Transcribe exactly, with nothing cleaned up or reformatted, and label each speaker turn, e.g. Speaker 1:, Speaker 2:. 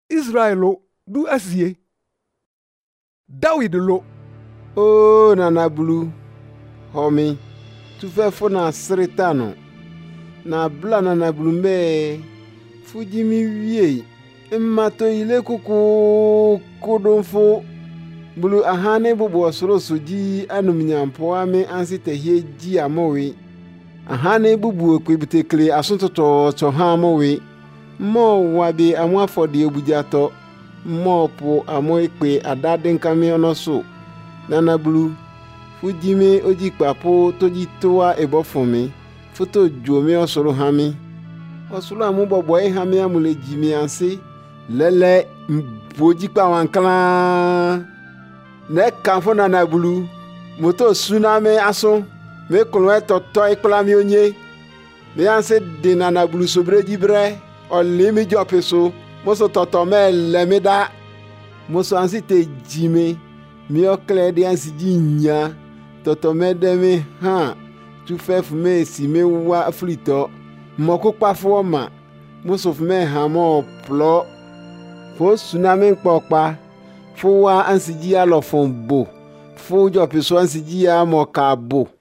Speaker 1: Israelo du asie. David lo.
Speaker 2: O nana bulu. Homi. Tu fẹ́ fún na sritano. Na bla nana bulu mbe. Fujimi wie. Mmato ile kuku kudumfu. Bulu ahane bubu osoro soji anum nyampo ame ansi tehie ji amowe. Ahane bubu ekwebute kle asuntoto to ha amowe. Mo wabi amwa fodi obujato. Mo po amo ikpe adade nkame onoso. Nana bulu. Fujime oji papo toji toa ebo fumi. Foto jome osoro hami. Osoro amu bobo e hami amule jimi ansi. Lele mboji pa wankala. Ne kanfo nana bulu. Moto tsunami aso. Me kolwe toto ikla mi onye. Me anse de nana bulu sobre jibre. Olimi jopeso. Moso toto me lemida. Moso ansi te jime. Mi okle di ansi jinya. Toto me demi ha. Tu fef me si me wa flito. Moko pa foma. Moso me hamo plo. Fo tsunami nkpokpa. Fo wa ansi jia lo fon bo. Fo jopeso ansi jia mo ka bo.